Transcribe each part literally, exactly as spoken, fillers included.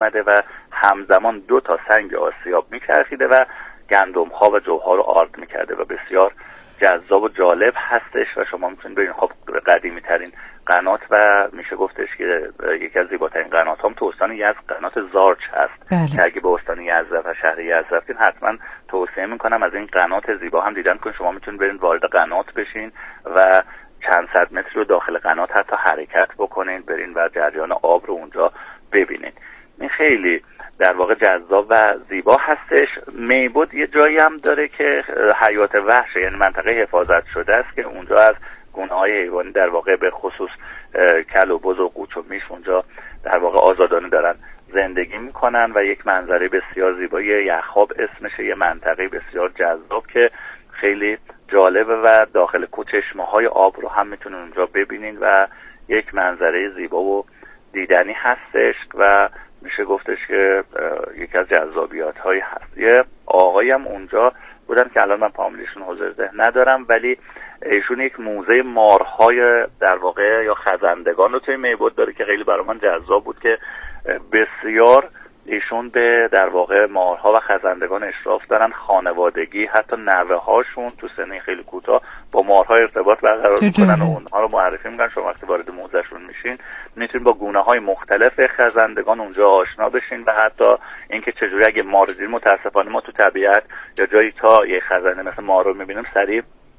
میومده و همزمان دو تا سنگ آسیاب میچرخیده و گندم ها و جوها رو آرد میکرده و بسیار جذاب و جالب هستش و شما میتونید ببینید. خب قدیمی ترین قنات و میشه گفتش که یکی از زیباترین قنات هم تو استان یزد قنات زارچ هست بله. که اگه به استان یزد و شهر یزد رفتین حتما توصیه میکنم از این قنات زیبا هم دیدن کنید. شما میتونید برید وارد قنات بشین و چند صد متر رو داخل قنات حتی حرکت بکنین، برین و جریان آب رو اونجا ببینید. این خیلی در واقع جذاب و زیبا هستش. میبود یه جایی هم داره که حیات وحش، یعنی منطقه حفاظت شده است که اونجا از گونه‌های حیوانی در واقع به خصوص کل و بز و قوچ و میش اونجا در واقع آزادانه دارن زندگی میکنن و یک منظره بسیار زیبای یخاب اسمشه، یه منطقه بسیار جذاب که خیلی جالبه و داخل چشمه‌های آب رو هم میتونین اونجا ببینین و یک منظره زیبا و دیدنی هستش و میشه گفتش که یکی از جذابیت‌های هست. یه آقایی هم اونجا بودن که الان من فامیلیشون حاضر ذهن ندارم، ولی ایشون یک موزه مارهای در واقع یا خزندگان رو توی میبود داره که خیلی برای من جذاب بود که بسیار ایشون به در واقع مارها و خزندگان اشراف دارن، خانوادگی حتی نوه هاشون تو سنی خیلی کوتاه با مارها ارتباط برقرار میکنن و اونها رو معرفی میکنن. شما وقتی وارد موزهشون میشین میتونید با گونه های مختلف خزندگان اونجا آشنا بشین و حتی اینکه چجوری اگه مار دیدین، متاسفانه ما تو طبیعت یا جایی تا یه خزنده مثل مار رو میبینیم سریع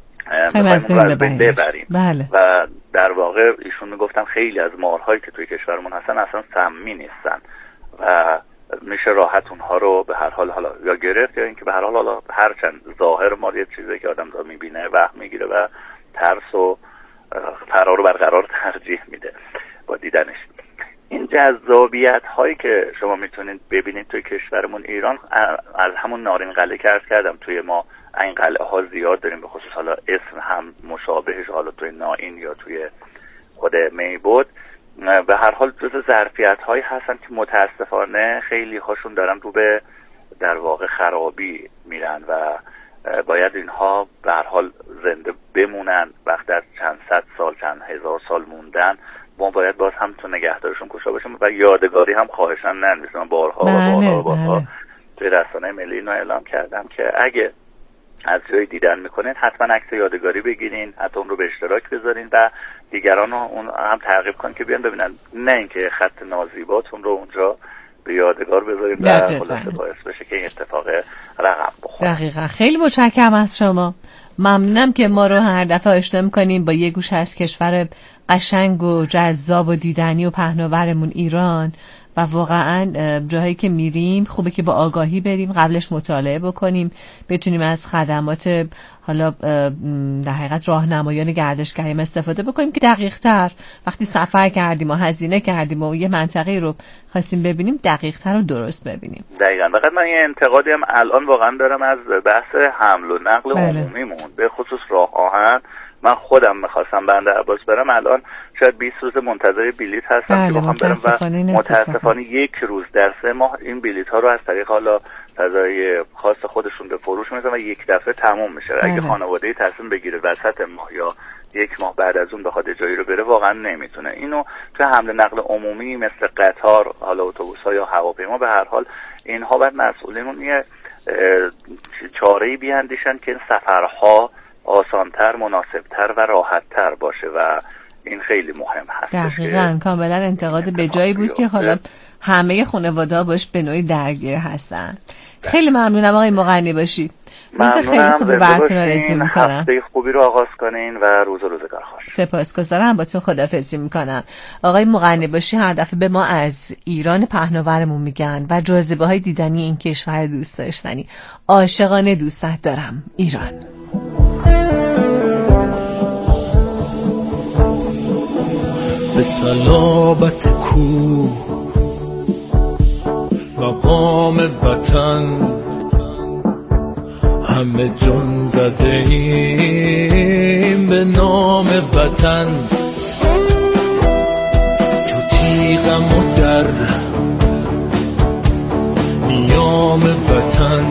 ببریم. بله. و در واقع ایشون میگفتن خیلی از مارهایی که توی کشورمون هستن اصلا سمی نیستن و میشه راحت اونها رو به هر حال حالا یا گرفت یا اینکه به هر حال حالا هرچند ظاهر مار یه چیزی که آدم داره میبینه وهم میگیره و ترس و فرار رو برقرار ترجیح میده با دیدنش. این جذابیت هایی که شما میتونید ببینید توی کشورمون ایران، از همون نارین قلعه که عرض کردم توی ما این قلعه ها زیاد داریم، به خصوص حالا اسم هم مشابهش حالا توی نائین یا توی خود میبود. به هر حال جز ظرفیت هایی هستن که متاسفانه خیلی هاشون دارن رو به در واقع خرابی میرن و باید اینها به هر حال زنده بمونن. وقتی از چند صد سال چند هزار سال موندن ما باید باز هم تو نگهدارشون کوشا باشیم و یادگاری هم خواهشاً ننویسیم. بارها و بارها و بارها توی رسانه ملی اینو اعلام کردم که اگه از جایی دیدن میکنین حتما عکس یادگاری بگیرین، حتی اون رو به اشتراک بذارین و دیگران رو اون هم ترغیب کنین که بیان ببینن، نه اینکه خط نازیباتون رو اونجا به یادگار بذارین و خلاصه باعث بشه که این اتفاق رقم بخوره. دقیقاً. خیلی متشکرم از شما. ممنونم که ما رو هر دفعه آشنا می‌کنین با یه گوشه از کشور قشنگ و جذاب و دیدنی و پهناورمون ایران و واقعا جاهایی که میریم خوبه که با آگاهی بریم، قبلش مطالعه بکنیم، بتونیم از خدمات حالا در حقیقت راهنمایان گردشگری استفاده بکنیم که دقیق تر وقتی سفر کردیم و هزینه کردیم و یه منطقه رو خواستیم ببینیم دقیق تر و درست ببینیم. دقیقاً. فقط من یه انتقادی هم الان واقعا دارم از بحث حمل و نقل عمومیمون، به خصوص راه آهن. من خودم میخواستم بنده عباس برم، الان شاید بیست روز منتظر بلیط هستم که بخوام برم و متاسفانه یک روز در سه ماه این بلیط ها رو از طریق حالا فضای خاص خودشون به فروش میذارن و یک دفعه تموم میشه. اگه خانواده‌ای تصمیم بگیره وسط ماه یا یک ماه بعد از اون بخواد جایی رو بره واقعا نمیتونه. اینو تو حمل نقل عمومی مثل قطار، حالا اتوبوس‌ها یا هواپیما، به هر حال اینها باید مسئولینمون یه چاره‌ای بیاندیشن که این سفرها آسانتر، مناسبتر و راحتتر باشه و این خیلی مهم هست. دقیقاً. کاملا انتقاد به جایی بود که حالا همه خانواده‌ها باش به نوعی درگیر هستن. خیلی ممنونم آقای مغنی باشی. روز خیلی خوبی براتون آرزو می‌کنم. هفته خوبی رو آغاز کنین و روز روزگار خوش. سپاسگزارم. با تو خداحافظی می‌کنم. آقای مغنی باشی هر دفعه به ما از ایران پهناورمون میگن و جاذبه‌های دیدنی این کشور دوست داشتنی. عاشقانه دوستت دارم ایران. به صلابت کوه مقام وطن همه جان زده ایم به نام وطن، چو تیغم و در نیام وطن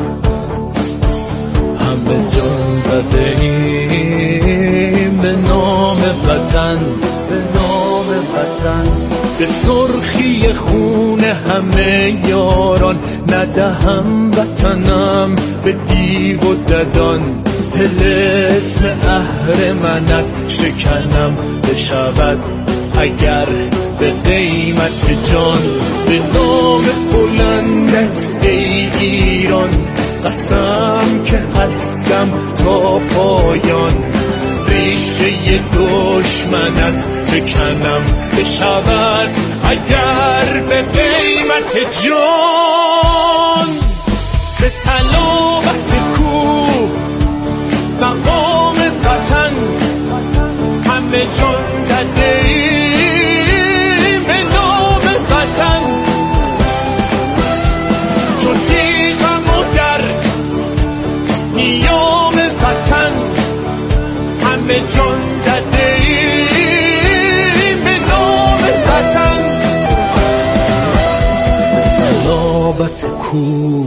همه جان زده ایم به نام وطن، به نام وطن. به سرخی خون همه یاران، ندهم وطنم به دیو و ددان. طلسم اهرمنت شکنم بشود اگر به قیمت جان. به نام بلندت ای ایران قسم که هستم تا پایان. ریشه دشمنت بکنم بشود اگر به قیمت جان. به صلابت کوه مقام وطن همه جان داده ایم به نام وطن. چون تیغم و در نیام وطن همه جان داده ایم به نام وطن. صلابت کوه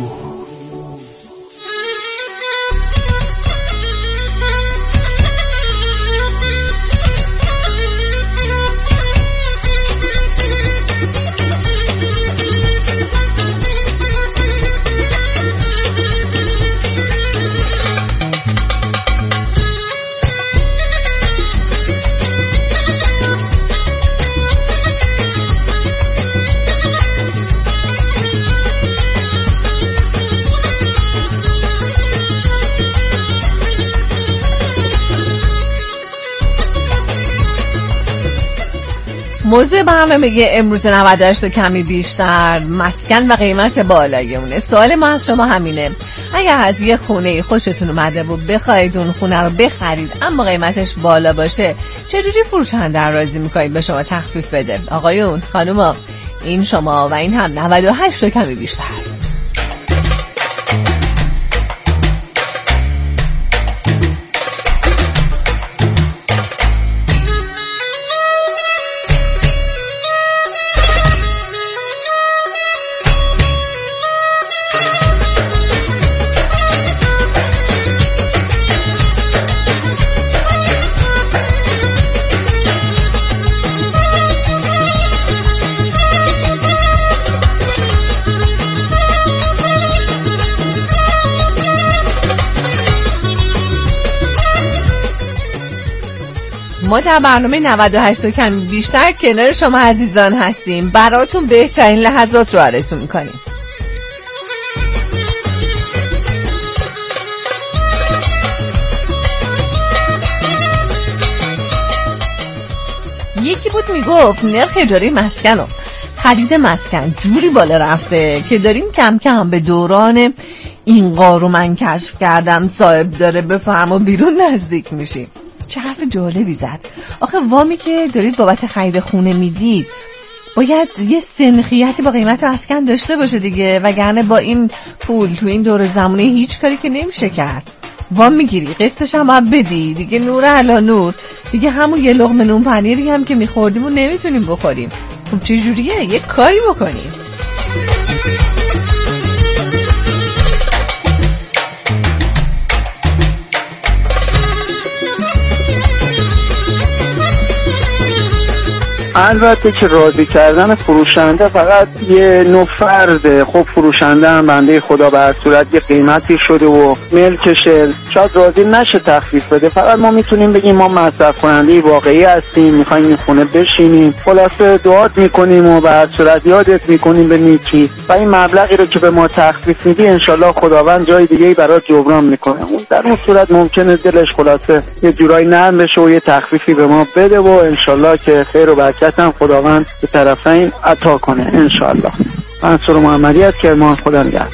موضوع برنامه امروز نود و هشت و کمی بیشتر مسکن و قیمت بالای اونه. سوال ما از شما همینه، اگر از یه خونه خوشتون اومده و بخواید اون خونه رو بخرید اما قیمتش بالا باشه، چجوری فروشنده رو راضی میکنید به شما تخفیف بده؟ آقایون، خانوما، این شما و این هم نود و هشت و کمی بیشتر. ما در برنامه نود و هشت و کمی بیشتر کنار شما عزیزان هستیم، براتون بهترین لحظات رو آرزو میکنیم. یکی بود میگفت نرخ اجاره مسکن و خرید مسکن جوری بالا رفته که داریم کم کم به دوران این قارو من کشف کردم صاحب داره بفرما بیرون نزدیک میشیم. چه حرف جالبی زد. آخه وامی که دارید بابت خرید خونه میدید باید یه سنخیتی با قیمت مسکن داشته باشه دیگه، وگرنه با این پول تو این دور زمانه هیچ کاری که نمیشه کرد. وام میگیری قسطش هم باید بدی دیگه، نور علا نور دیگه. همون یه لقمه نون پنیری هم که میخوردیم و نمیتونیم بخوریم. خب چه جوریه؟ یه کاری بکنیم. البته که راضی کردن فروشنده فقط یه نوع فرده. خب فروشنده هم بنده خدا به هر صورت یه قیمتی شده و ملکشه، شاید راضی نشه تخفیف بده. فقط ما میتونیم بگیم ما مصرف کننده واقعی هستیم، میخوایم این خونه بشینیم، خلاصه دعات میکنیم و به هر صورت یادت میکنیم به نیکی و این مبلغی رو که به ما تخفیف میدی انشالله خداوند جای دیگه‌ای برات جبران میکنه. اون در اون صورت ممکنه دلش خلاصه یه جورایی نرم بشه و یه تخفیفی به ما بده و انشالله که خیر و برکت هم خداوند به طرفین عطا کنه انشالله. منصور محمدی از کرمان، خدا نگهدار.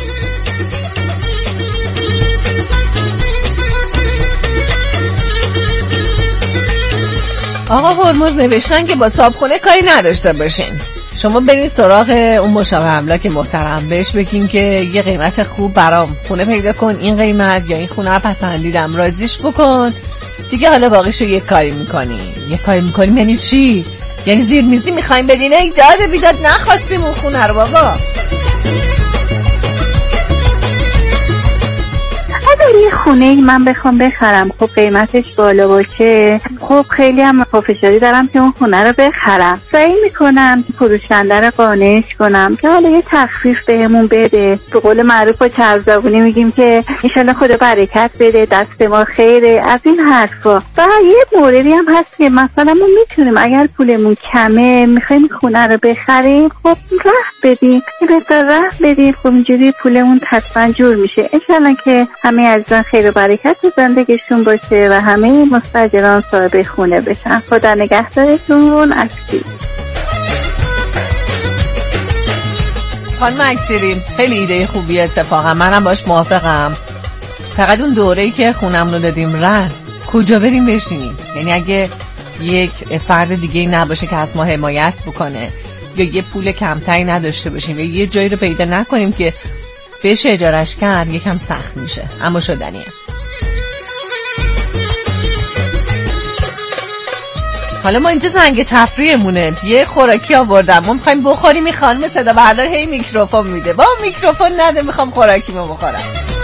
آقا هرمز نوشتن که با صابخونه کاری نداشته باشین، شما برید سراغ اون مشاور املاک محترم، بهش بگین که یه قیمت خوب برام خونه پیدا کن، این قیمت یا این خونه رو پسندیدم، راضیش بکن دیگه. حالا باقیشو یه کاری میکنی. یه کاری میکنیم یعنی چی؟ یعنی زیر میزی میخوایم بدین؟ ای داد بیداد نخواستیم اون خونه رو بابا. اگه یه خونه من بخوام بخرم خب قیمتش بالا باشه، خب خیلی هم پافشاری دارم که اون خونه رو بخرم. سعی میکنم فروشنده رو قانعش کنم که حالا یه تخفیف بهمون بده. به قول معروف با چرزبونی میگیم که انشالله خدا برکت بده، دست ما خیره، از این حرفا. و یه موردی هم هست که مثلا ما میتونیم اگر پولمون کمه میخوایم خونه رو بخریم، خب راه بدیم، به راه بدیم، خب اینجوری پولمون حتما جور میشه. انشالله که همه عزیزان خیر و برکت تو زندگیشون باشه و همه مستاجران صاحب خونه بشن. خدا نگهدارتون. اکسیر. خانم اکسیری خیلی ایده خوبیه، اتفاقا منم باش موافقم. فقط اون دوره‌ای که خونمون رو دادیم رهن کجا بریم بشینیم؟ یعنی اگه یک فرد دیگه نباشه که از ما حمایت بکنه یا یه پول کمتری نداشته باشیم یا یه جایی رو پیدا نکنیم که بشه اجارش کرد، یکم سخت میشه، اما شدنیه. حالا ما اینجا زنگ تفریحمونه، یه خوراکی آوردم، ما میخوایم بخوریم. این خانم صدا بردار هی میکروفون میده، با میکروفون نده، میخوام خوراکیمو بخورم.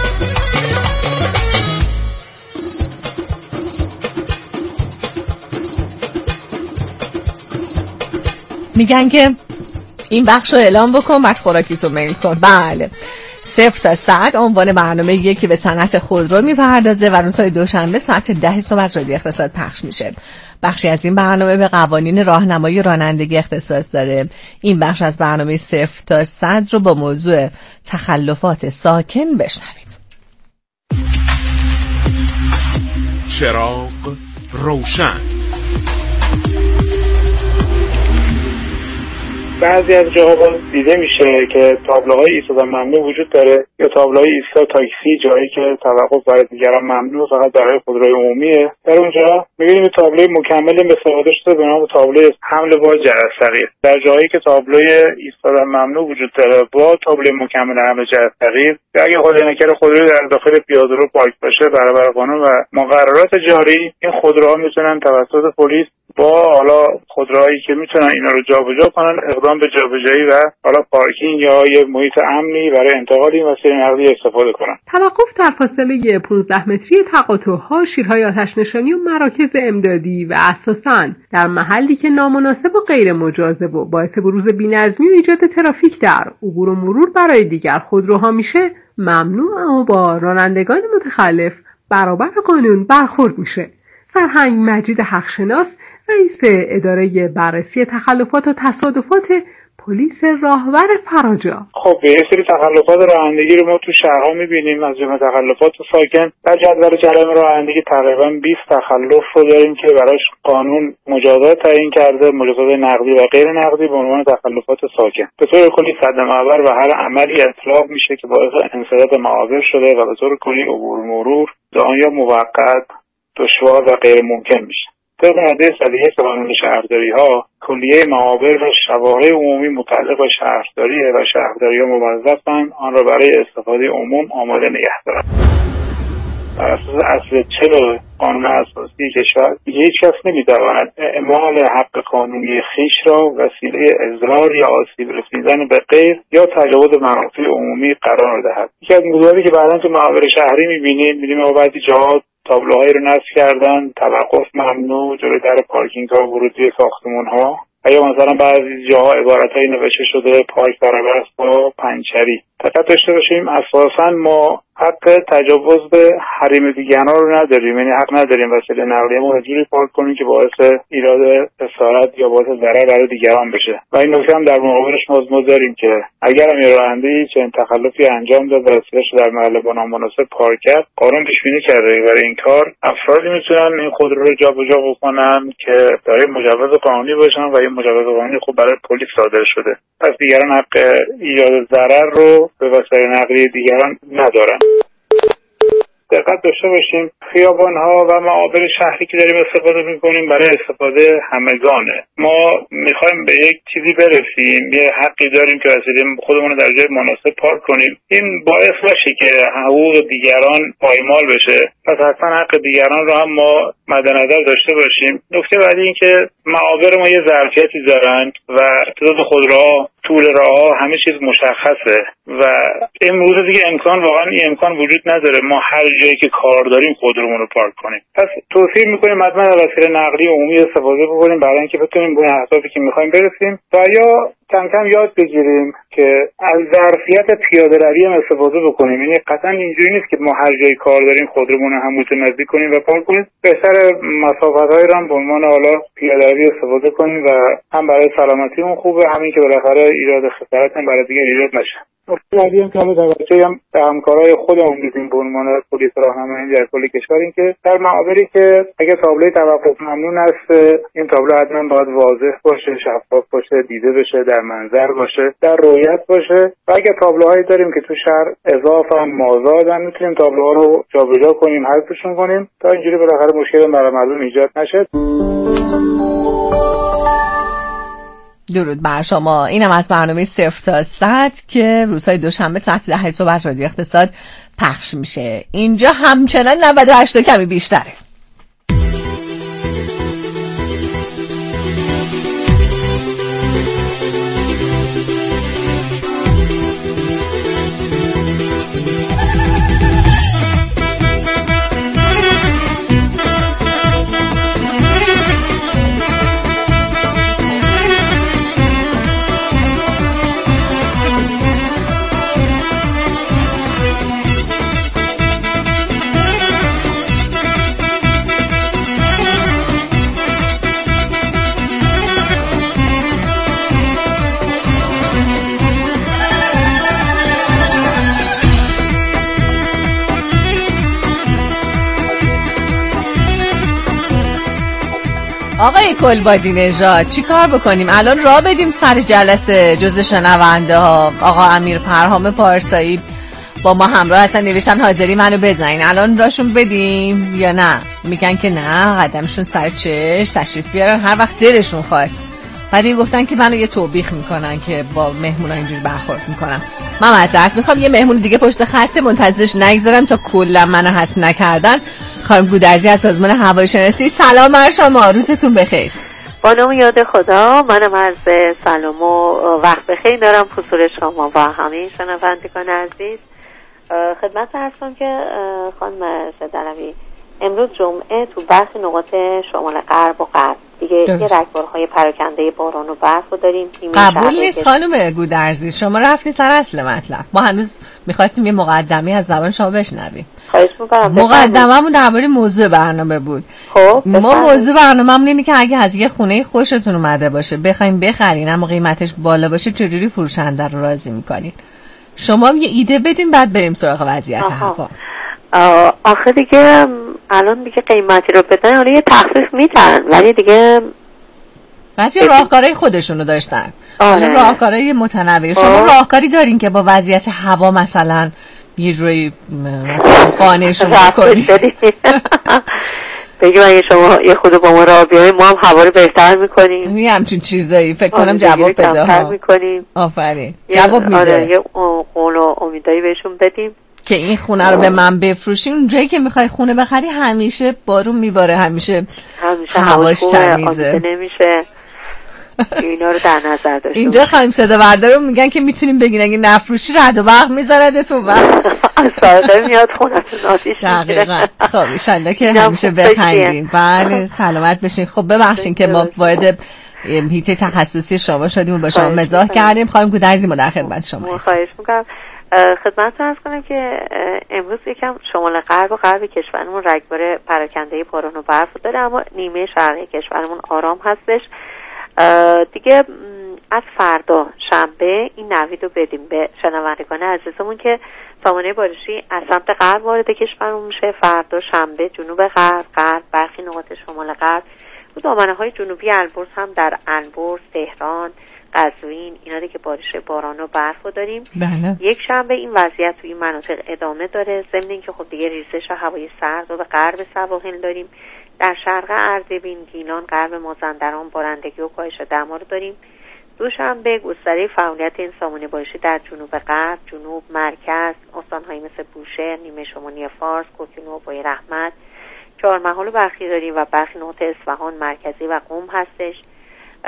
میگن که این بخش رو اعلام بکن بعد خوراکیتو میل کن. بله، صفر تا صد عنوان برنامه یکی به صنعت خودرو میپردازه و روزهای دوشنبه ساعت ده صبح از رادیو اقتصاد پخش میشه. بخشی از این برنامه به قوانین راهنمایی رانندگی اختصاص داره. این بخش از برنامه صفر تا صد رو با موضوع تخلفات ساکن بشنوید. چراغ روشن. بعضی از جاها دیده میشه که تابلوهای ایستادن ممنوع وجود داره یا تابلوهای ایستاد تاکسی، جایی که توقف برای دیگران ممنوع فقط برای خودروی عمومیه. در اونجا میبینیم تابلوی مکمل استفاده شده به نام تابلوی حمل با جرث صغیر. در جایی که تابلوی ایستادن ممنوع وجود داره با تابلوی مکمل حمل جرث صغیر، یا اگه خودروی خودروی در داخل پیاده‌رو پارک باشه برابر قانون و مقررات جاری، این خودروها میتونن توسط پلیس با حالا خودروهایی که میتونن اینا رو جابجا کنن اقدام به جابجایی و حالا پارکینگ یا یه محیط امنی برای انتقال این وسیله نقلیه استفاده کنن. توقف در فاصله پانزده متری تقاطع‌ها، شیرهای آتش نشانی و مراکز امدادی و اساساً در محلی که نامناسب و غیر مجاز و باعث بروز بی‌نظمی و ایجاد ترافیک در عبور و مرور برای دیگر خودروها میشه ممنوع و با رانندگان متخلف برابر قانون برخورد میشه. سرهنگ مجید حقشناس، رئیس اداره بررسی تخلفات و تصادفات پلیس راهور فراجا: خب یه سری تخلفات رانندگی رو ما تو شهرها میبینیم، از جمله تخلفات ساکن. در جدول جرایم رانندگی تقریبا بیست تخلف رو داریم که براش قانون مجازات تعیین کرده، مجازات نقدی و غیر نقدی به عنوان تخلفات ساکن. به طور کلی صد معبر و هر عملی اطلاق میشه که باعث انسداد معابر شده و به طور کلی عبور مرور آن یا موقت دشوار و غیر ممکن میشه. طبق ماده صد و یک قانون شهرداری‌ها، کلیه معابر و شواهی عمومی متعلق به شهرداریه و شهرداری‌ها موظفن آن را برای استفاده عموم آماده نگه دارند. بر اساس اصل چهل قانون اساسی کشور هیچ کس نمی‌تواند اعمال حق قانونی خویش را وسیله اضرار یا آسیب رسیدن به غیر یا تجاوز منافع عمومی قرار دهد. یکی از موضوعاتی که بعداً تو معابر شهری می‌بینیم، می‌بینیم بعضی جاها تابلوهایی رو نصب کردن، توقف ممنوع جلوی در پارکینگ ها و ورودی ساختمون ها، و یا مثلا بعضی جاها عبارتایی نوشته شده پارک برابر است با پنچری. دقت داشته باشیم اساسا ما حق تجاوز به حریم دیگران رو نداریم، یعنی حق نداریم وسیله نقلیه ما جوری پارک کنیم که باعث ایجاد خسارت یا باعث ضرر برای دیگران بشه. و این نکته هم در مقابلش ما داریم که اگر هم راننده‌ای چنین تخلفی انجام داد و وسیله‌اش در محل با نامناسب پارک کرد، قانون پیش بینی کرده برای این کار افرادی میتونن این خودرو رو جابجا بکنن که دارای مجوز قانونی باشن و این مجوز قانونی خب برای پلیس صادر شده. پس دیگران حق ایجاد ضرر رو به وسیله نقلیه دیگران ندارن. دقت داشته باشیم خیابان‌ها و معابر شهری که داریم استفاده می‌کنیم برای استفاده همگانه. ما می‌خوایم به یک چیزی برسیم، یه حقی داریم که وسیله خودمون رو در جای مناسب پارک کنیم. این باعث نشه که حقوق دیگران پایمال بشه. پس حتما حق دیگران رو هم ما مد نظر داشته باشیم. نکته بعدی این که معابر ما یه ظرفیتی دارن و تعداد خودروها، طول راه‌ها، همه چیز مشخصه و امروز دیگه امکان واقعا این امکان وجود نداره ما هر جایی که کار داریم خودرومون رو پارک کنیم. پس توصیه میکنیم حتما از وسیله نقلیه عمومی استفاده بکنیم برای اینکه بتونیم به اهدافی که میخوایم برسیم و یا کم کم یاد بگیریم که از ظرفیت پیاده روی هم استفاده بکنیم. یعنی قطعا اینجوری نیست که ما هر جایی کار داریم خودرومون رو هم نزدیک کنیم و پارک کنیم. بهتر مسافت‌هایی رو هم به عنوان حالا پیاده روی استفاده کنیم و هم برای سلامتیمون خوبه، همین که بالاخره ایجاد خطرات هم برای دیگه ایجاد نشه. بعدی هم که حالا توجه هم به همکارای خودمون می‌کنیم به عنوان پلیس راهنمایی در کل کشور، این که در معابری که اگه تابلوی توقف ممنوع است این تابلو حتما باید واضح باشه، شفاف باشه، دیده بشه، در منظر باشه، در رؤیت باشه و اگه تابلوهایی داریم که تو شهر اضافه هم مازادن میتونیم تابلوها رو جابجا کنیم، حذفشون کنیم تا اینجوری بالاخره مشکل برای مردم ایجاد نشه. درود بر شما. اینم از برنامه صفر تا صد که روزهای دوشنبه ساعت ده صبح از رادیو اقتصاد پخش میشه. اینجا همچنان نود و هشت کمی بیشتره. آقای کلبادی نژاد چی کار بکنیم؟ الان راه بدیم سر جلسه جز شنونده ها. آقا امیر پرهام پارسایی با ما همراه هستن، نوشتن حاضری منو بزنین. الان راشون بدیم یا نه؟ میگن که نه، قدمشون سر چش، تشریف بیارن هر وقت دلشون خواست. بعدی گفتن که منو یه توبیخ میکنن که با مهمونا اینجوری برخورد میکنم. من معذرت میخوام، یه مهمون دیگه پشت خط منتظرش نگذارم تا کلا منو حذف نکردن. خانم گودرزی از سازمان هواشناسی، سلام بر شما، روزتون بخیر. با نام یاد خدا، منم عرض سلام و وقت بخیر دارم حضور شما و همه شنوندگان عزیز. خدمت عرض کنم که خانم شدروی امروز جمعه تو برخی نقاط شمال غرب و غرب دیگه یه رگبارهای پراکنده باران و برف رو داریم. قبول نیست خانم گودرزی، شما رفتین سر اصل مطلب. ما هنوز میخواستیم یه مقدمی از زبان شما بشنویم. خواهش می‌کنم. مقدمه‌مون درباره موضوع برنامه بود. خب ما موضوع برنامه‌مون اینه که اگه از یه خونه خوشتون اومده باشه بخوایم بخرین اما قیمتش بالا باشه چجوری فروشنده رو راضی می‌کنین؟ شما یه ایده بدین بعد بریم سراغ وضعیت هوا. آخه دیگه الان دیگه قیمتی رو بدن حالا یه تخفیف میدن ولی دیگه بعضی راهکارهای خودشونو داشتن. حالا آره. راهکارهای متنوع. شما راهکاری دارین که با وضعیت هوا مثلا یه جوری مثلا قانعشون بکنی؟ بگیم اگه شما یه خود با ما راه بیاییم ما هم هوا رو بهتر میکنیم. یه همچین چیزایی فکر کنم جواب بده ها. آفرین. جواب میده. آره یه قول و امیدایی بهشون بدیم که این خونه رو به من بفروشین. اونجایی که میخوای خونه بخری همیشه بارون میباره، همیشه هواش تمیزه، نمیشه. اینا رو در نظر داشته. اینجا خانم صدا بردارو میگن که میتونیم بگین اگه نفروشی رد و برق میذاردتون و از فرقه میاد خونتون آتیش دقیقا. خب ایشالله که همیشه بخندین. بله سلامت بشین. خب ببخشین که ما وارد هیته تخصصی شما شدیم و با شما مزاح کردیم. خانم گودرزی ما در خدمت شما هستیم. خواهش میکنم. خدمتتون عرض کنم که امروز یکم شمال غرب و غرب کشورمون رگبار پراکنده باران و برف داره اما نیمه شرقی کشورمون آرام هستش. دیگه از فردا شنبه این نوید رو بدیم به شنوندگان عزیزمون که سامانه بارشی از سمت غرب وارد کشورمون میشه. فردا شنبه جنوب غرب، غرب، برخی نقاط شمال غرب و دامنه های جنوبی البرز هم در البرز، تهران، قزوین اینا که بارش باران و برف رو داریم. بله. یک شنبه این وضعیت توی این مناطق ادامه داره، ضمن اینکه خب دیگه ریزش هوای سرد رو به غرب سواحل داریم. در شرق اردبیل، گیلان، غرب مازندران بارندگی و کاهش دما رو داریم. دوشنبه گستره فعالیت این سامانه بارشی در جنوب غرب، جنوب، مرکز، استان‌هایی مثل بوشهر، نیمه شمالی فارس، کوکنو و بوی رحمت، چهارمحال و برخی داریم و برخی نقاط اصفهان، مرکزی و قم هستش.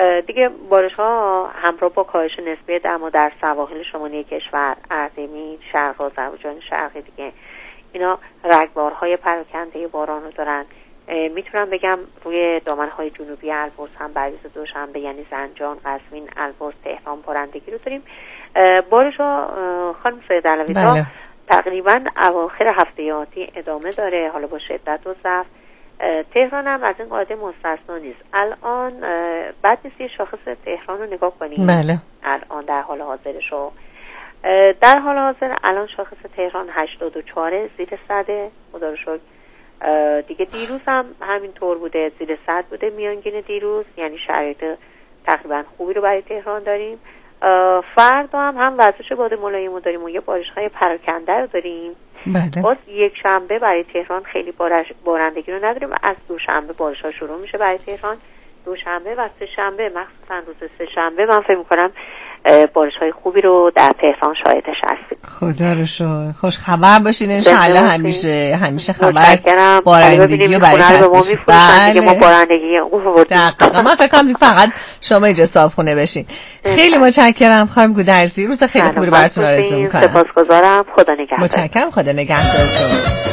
دیگه بارش ها همراه با کاهش نسبی دما در سواحل شمالی کشور، اردبیل، شرق آذربایجان شرقی دیگه، اینا رگبارهای پراکنده باران رو دارن. میتونم بگم روی دامنهای جنوبی البرز هم بر روز دوشنبه یعنی زنجان، قزوین، البرز، تهران بارندگی رو داریم. بارش ها خانم سید علوی بله. تقریبا اواخر هفته آتی ادامه داره، حالا با شدت و ضعف. تهران هم از این قاعده مستثنا نیست. الان بعد نیست یه شاخص تهران رو نگاه کنیم. بله. الان در حال حاضرشو در حال حاضر الان شاخص تهران هشتاد و چهار زیر صده، خدا رو شکر. دیگه دیروز هم همین طور بوده، زیر صد بوده میانگین دیروز، یعنی شرایط تقریبا خوبی رو برای تهران داریم. فردا هم هم وزش باد ملایم رو داریم و یه بارش‌های پراکنده رو داریم. بله. باز یک شنبه برای تهران خیلی بارش بارندگی رو نداریم. از دوشنبه بارش‌ها شروع میشه برای تهران. دوشنبه و سه شنبه، مخصوصا روز سه شنبه من فکر می‌کنم بارش‌های خوبی رو در تهران شاهدش هستیم. خدا رو شکر. خوش خبر باشین ان شاء الله. همیشه همیشه خبر از بارندگی و برکت باشه. بله. ما بارندگی دقیقاً. من فکر کنم فقط شما اینجا صاحبخونه بشین. خیلی متشکرم خانم گودرزی. روز خیلی خوبی رو براتون آرزو می‌کنم. سپاسگزارم. خدا نگهدار. متشکرم. خدا نگهدار شما.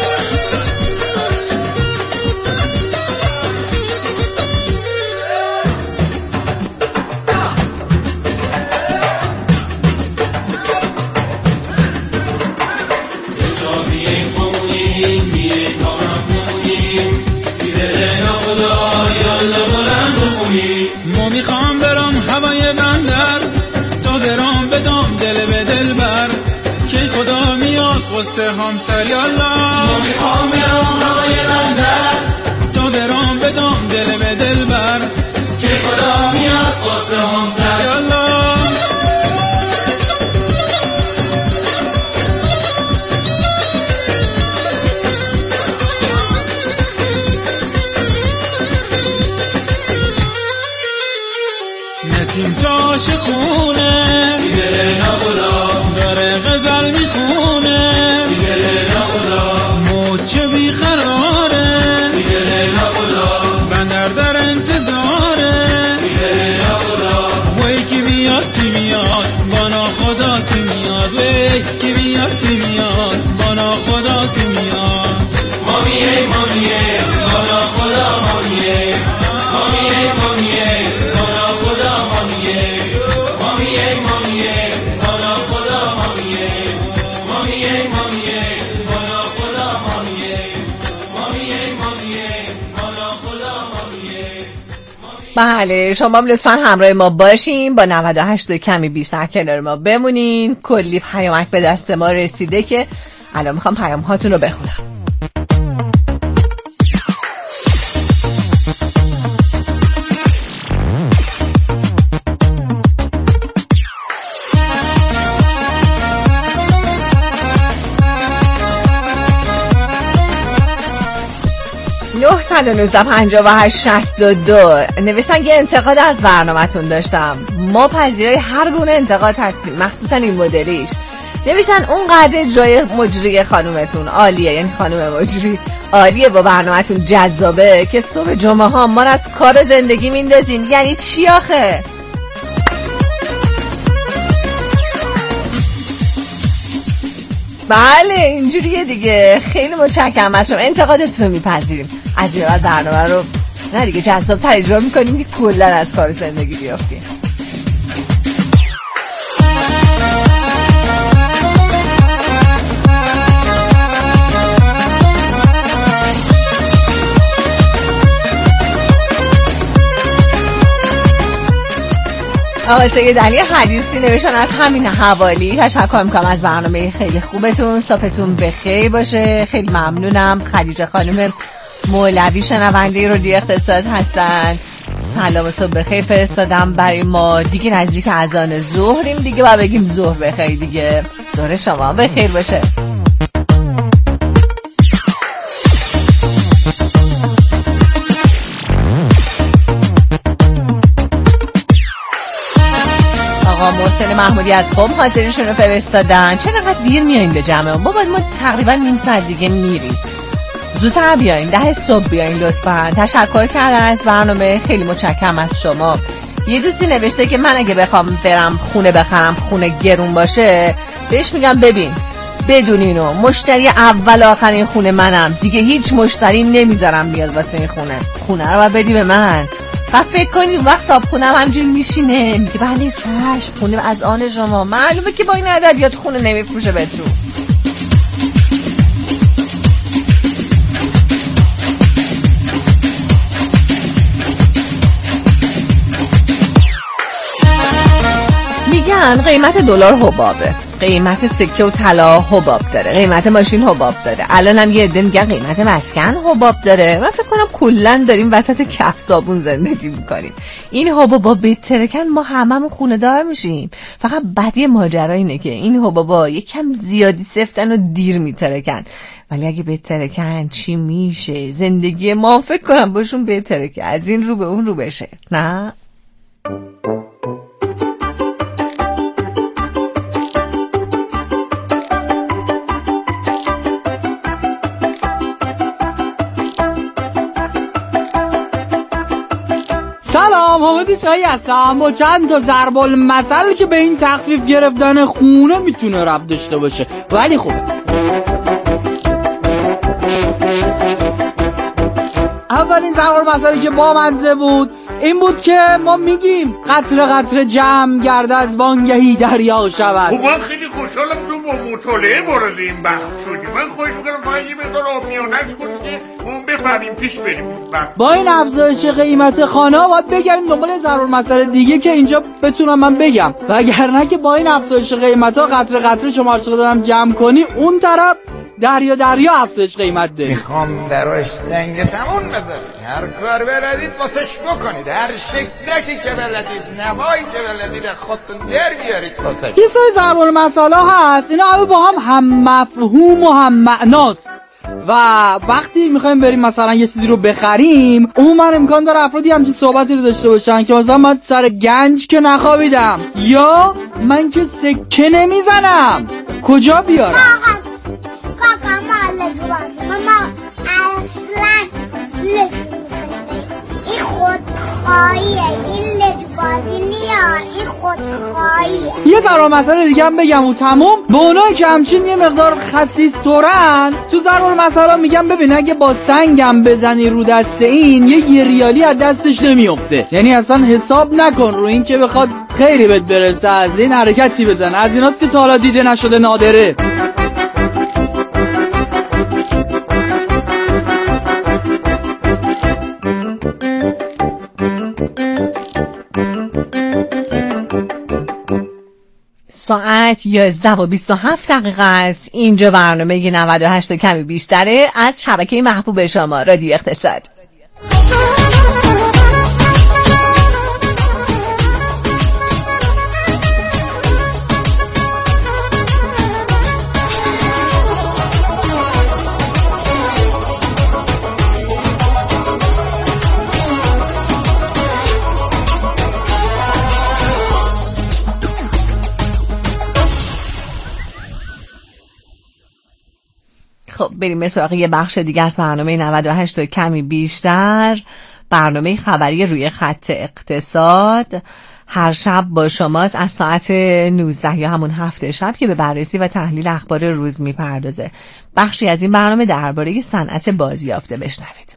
ما میخوام برام هوای بندر، تا برام بدم دل به دل بر، که خدا میاد قصه همسر یالا. ما میخوام برام هوای بندر، تا برام بدم دل به دل بر، که خدا میاد قصه همسر یالا. نسیم جاش خونه سیگره نبودا، داره غزل میخونه سیگره نبودا، موچه بیقراره سیگره نبودا، بندر در انتظاره سیگره نبودا، وی کی بیاد کی میاد بانا خدا کی میاد، وی کی بیاد کی میاد بانا خدا کی میاد. مامیه مامیه بانا خدا مامیه، مامیه مامیه بانا خدا مامیه، مامیه مامیه بانا خدا مامیه، مامیه مامیه بانا خدا مامیه، مامیه مامیه بانا خدا مامیه. بله شما هم لطفا همراه ما باشین، با نود و هشت و کمی بیشتر کنار ما بمونین. کلی پیامک به دست ما رسیده که الان میخوام پیام هاتون رو بخونم. نه نه نه پنجاه و هشت شصت و دو نوشتن یه انتقاد از برنامه‌تون داشتم. ما پذیرای هر گونه انتقاد هستیم، مخصوصا این مدلیش. نوشتن اونقدر اجرای مجری خانومتون عالیه، یعنی خانوم مجری عالیه، با برنامه‌تون جذابه که صبح جمعه ها ما رو از کار زندگی میندازین. یعنی چی آخه؟ بله اینجوریه دیگه. خیلی متشکرم از شما، انتقادتون رو میپذیریم. از این بعد برنامه رو نه دیگه جذاب‌تر اجرا میکنیم که کلا از کار زندگی بیافتیم. آقای سید علی حدیثی نوشتن از همین حوالی تشکر میکنم از برنامه خیلی خوبتون، صبحتون بخیر باشه. خیلی ممنونم. خدیجه خانم مولوی شنونده رادیو اقتصاد هستن، سلام صبح بخیر فرستادم برای ما. دیگه نزدیک اذان ظهریم دیگه، باید بگیم ظهر بخیر دیگه. ظهر شما بخیر باشه. آقا محسن محمودی از قم حاضرشون رو فرستادن. چرا انقدر دیر میایین به جمع ما؟ ما تقریبا نیم ساعت دیگه میریم. زودتر بیاین، ده صبح بیاین لطفا. تشکر کردن از برنامه، خیلی متشکرم از شما. یه دوستی نوشته که من اگه بخوام برم خونه بخرم، خونه گرون باشه، بهش میگم ببین بدون اینو مشتری اول آخرین خونه منم دیگه، هیچ مشتری نمیذارم بیاد واسه این خونه، خونه رو باید بدی به من. و فکر کنی وقت صاحب خونم همجوری میشینه میگه بله چشم خونه از آن شما، معلومه که با این ادبیات خونه نمیفروشه به تو. میگن قیمت دلار حبابه، قیمت سکه و طلا حباب داره، قیمت ماشین حباب داره، الان هم یه عده میگن قیمت مسکن حباب داره. من فکر کنم کلا داریم وسط کف صابون زندگی میکنیم. این حبابا بترکن ما هممون خونه دار میشیم. فقط بدی ماجرا اینه که این حبابا یکم زیادی سفتن و دیر میترکن، ولی اگه بترکن چی میشه؟ زندگی ما فکر کنم باشون بترکه، از این رو به اون رو بشه. نه سلام، حامد شایی هستم با چند تا ضرب المثل که به این تخفیف گرفتن خونه میتونه ربط داشته باشه، ولی خوبه. اولین ضرب المثلی که با منزه بود این بود که ما میگیم قطره قطره جمع گردد وانگهی دریا شود. خب من خیلی خوشحالم تو با مطالعه وارد این بحث شدی. من خواهش میکنم فقط یه مقدار آبمیانش کنی که ما بفهمیم پیش بریم. با این افزایش قیمت خانه ها باید بگردیم دنبال ضرور مسئله دیگه که اینجا بتونم من بگم، وگرنه که با این افزایش قیمت ها قطره قطره شما رو دارم جمع کنی، اون طرف دریا دریا افزایش قیمت ده. میخوام براش سنگ تمون بذارید، هر کار بلدید واسش بکنید، هر شکلکی که بلدید، نوایی که بلدید خودتون در بیارید واسش. یه سری ضرب المثل هست اینا همه با هم هم مفهوم و هم معناست و وقتی میخوایم بریم مثلا یه چیزی رو بخریم عموما امکان داره افرادی همچین صحبتی رو داشته باشن که مثلا من سر گنج که نخوابیدم یا من که سکه نمیزنم، کجا بیارم؟ کاکا ما لجوازی ما اصلا این خودخواهیه، این لجوازی نیا، این خودخواهیه. یه ضرب المثل دیگه هم بگم و تموم. به اونایی که همچین یه مقدار خسیس طورن تو ضرب المثل میگم ببین اگه با سنگم بزنی رو دست این یه یه ریالی از دستش نمیفته، یعنی اصلا حساب نکن رو این که بخواد خیری بهت برسه از این حرکتی بزن، از ایناست که تا حالا دیده نشده نادره. ساعت یازده و بیست و هفت دقیقه است. اینجا برنامه نود و هشت و کمی بیشتره از شبکه محبوب شما رادیو اقتصاد. خب بریم به سراغ یه بخش دیگه از برنامه نود و هشت و کمی بیشتر، برنامه خبری روی خط اقتصاد. هر شب با شماست از ساعت نوزده یا همون هفت شب که به بررسی و تحلیل اخبار روز میپردازه. بخشی از این برنامه درباره صنعت بازیافته بشنوید.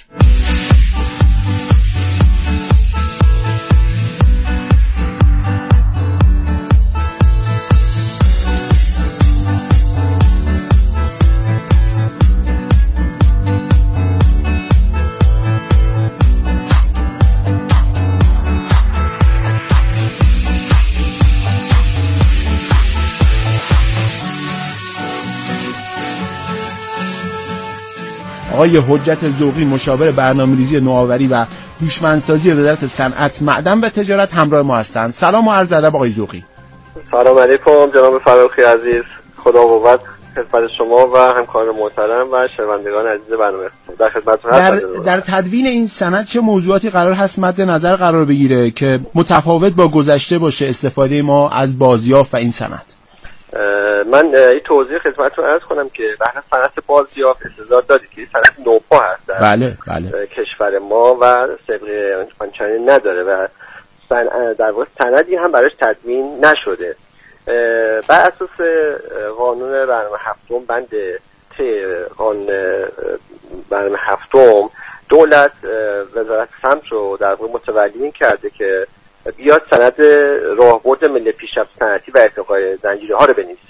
آقای حجت ذوقی مشاور برنامه‌ریزی نوآوری و هوشمندسازی وزارت صنعت، معدن و تجارت همراه ما هستند. سلام و عرض ادب آقای ذوقی. سلام علیکم جناب فراخی عزیز، خدا قوت خدمت شما و همکاران محترم و شنوندگان عزیز برنامه. در خدمتتون هستم. در, در تدوین این سند چه موضوعاتی قرار هست مد نظر قرار بگیره که متفاوت با گذشته باشه استفاده ما از بازیافت و این سند؟ من این توضیح خدمتتون عرض کنم که بحث صنعت بازیافت استظهار دادید که صنعت نوپا هست در بله بله کشور ما و سابقه آنچنانی نداره و در واقع سندی هم براش تدوین نشده. بر اساس قانون برنامه هفتم بند ت قانون برنامه هفتم دولت وزارت سمت رو در واقع متولی کرده که بیاد سند راهبرد ملی پیشرفت صنعتی و ارتقای زنجیره ها رو بنویسه.